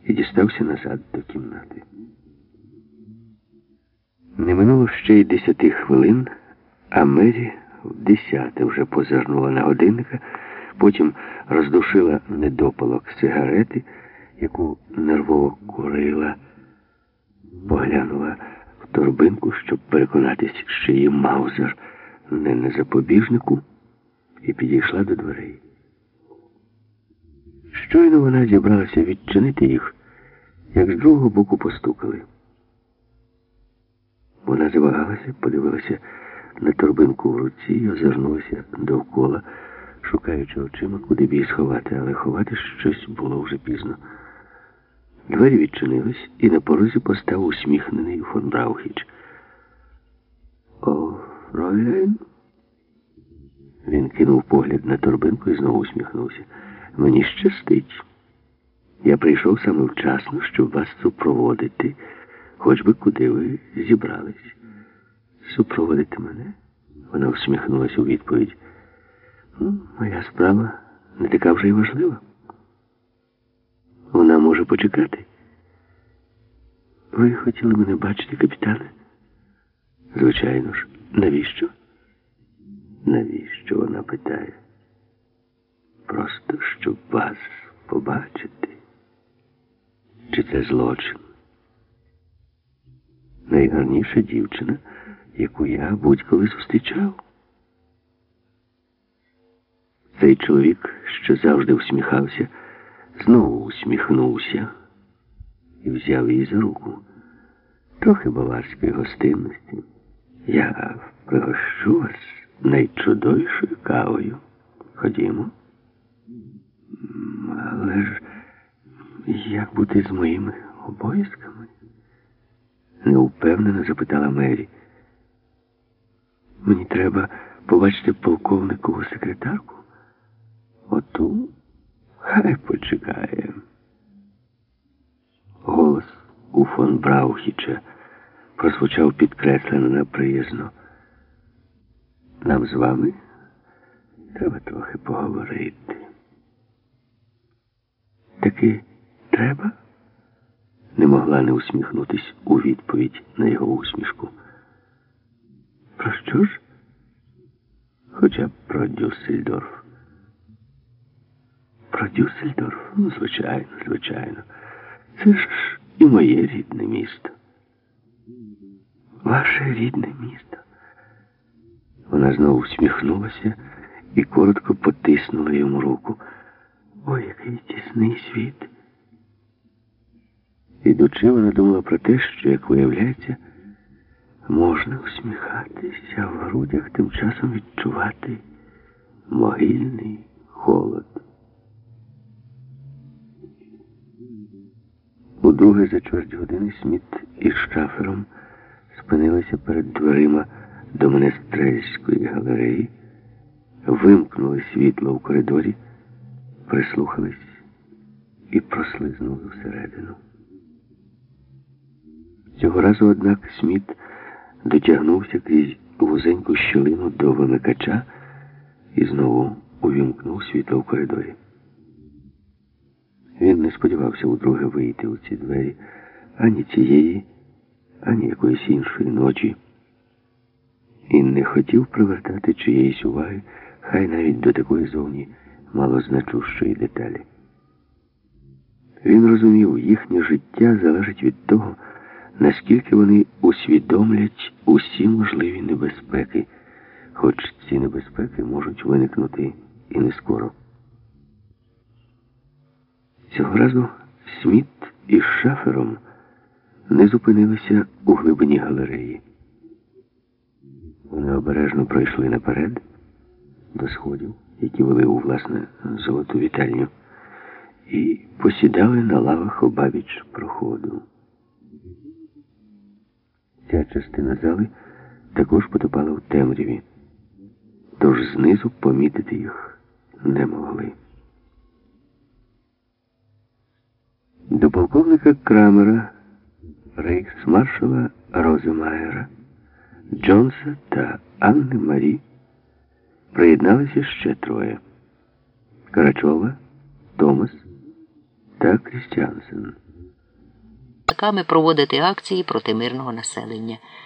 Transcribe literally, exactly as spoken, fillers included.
і дістався назад до кімнати. Не минуло ще й десяти хвилин, а Мері в десяте вже позирнула на годинника, потім роздушила недопалок сигарети, яку нервово курила, поглянула в торбинку, щоб переконатись, що її маузер не на запобіжнику, і підійшла до дверей. Щойно вона зібралася відчинити їх, як з другого боку постукали. Вона завагалася, подивилася на торбинку в руці і озирнулася довкола, шукаючи очима, куди б її сховати, але ховати щось було вже пізно. Двері відчинились, і на порозі постав усміхнений фон Браухіч. «О, фройлейн?» Він кинув погляд на торбинку і знову усміхнувся. «Мені щастить. Я прийшов саме вчасно, щоб вас супроводити, хоч би куди ви зібрались». «Супроводити мене?» Вона усміхнулася у відповідь. «Ну, моя справа не така вже й важлива. Вона може почекати». «Ви хотіли мене бачити, капітане?» «Звичайно ж. Навіщо?» «Навіщо?» вона питає. «Просто, щоб вас побачити. Чи це злочин?» «Найгарніша дівчина, яку я будь-коли зустрічав». Цей чоловік, що завжди усміхався, знову усміхнувся і взяв її за руку. Трохи баварської гостинності. «Я пригощу вас найчудовішою кавою. Ходімо». «Але ж як бути з моїми обов'язками?» Неупевнено запитала Мері. «Мені треба побачити полковникову секретарку. Оту? Хай почекає». Голос у фон Браухіча прозвучав підкреслено неприязно. «Нам з вами треба трохи поговорити». «Таки треба?» Не могла не усміхнутись у відповідь на його усмішку. «Про що ж?» «Хоча б про Дюссельдорф». «Про Дюссельдорф? Ну, звичайно, звичайно. Це ж і моє рідне місто». «Ваше рідне місто?» Вона знову всміхнулася і коротко потиснула йому руку. «Ой, який тісний світ!» Ідучи, вона думала про те, що, як виявляється, можна усміхатися, а в грудях тим часом відчувати могильний холод. Удруге за чверть години Сміт із Шафером спинилися перед дверима до Менестрельської галереї, вимкнули світло в коридорі, прислухались і прослизнули всередину. Цього разу, однак, Сміт дотягнувся крізь вузеньку щілину до вимикача і знову увімкнув світло в коридорі. Він не сподівався удруге вийти у ці двері ані цієї, ані якоїсь іншої ночі. І не хотів привертати чиєїсь уваги, хай навіть до такої зовні малозначущої деталі. Він розумів, їхнє життя залежить від того, наскільки вони усвідомлять усі можливі небезпеки, хоч ці небезпеки можуть виникнути і не скоро. Цього разу Сміт із Шафером не зупинилися у глибині галереї. Вони обережно пройшли наперед до сходів, які вели у, власне, золоту вітальню, і посідали на лавах обабіч проходу. Ця частина зали також потопала в темряві, тож знизу помітити їх не могли. До полковника Крамера, рейхсмаршала Роземаєра, Джонса та Анни Марі приєдналися ще троє: Карачова, Томас та Крістіансен. проводити акції проти мирного населення.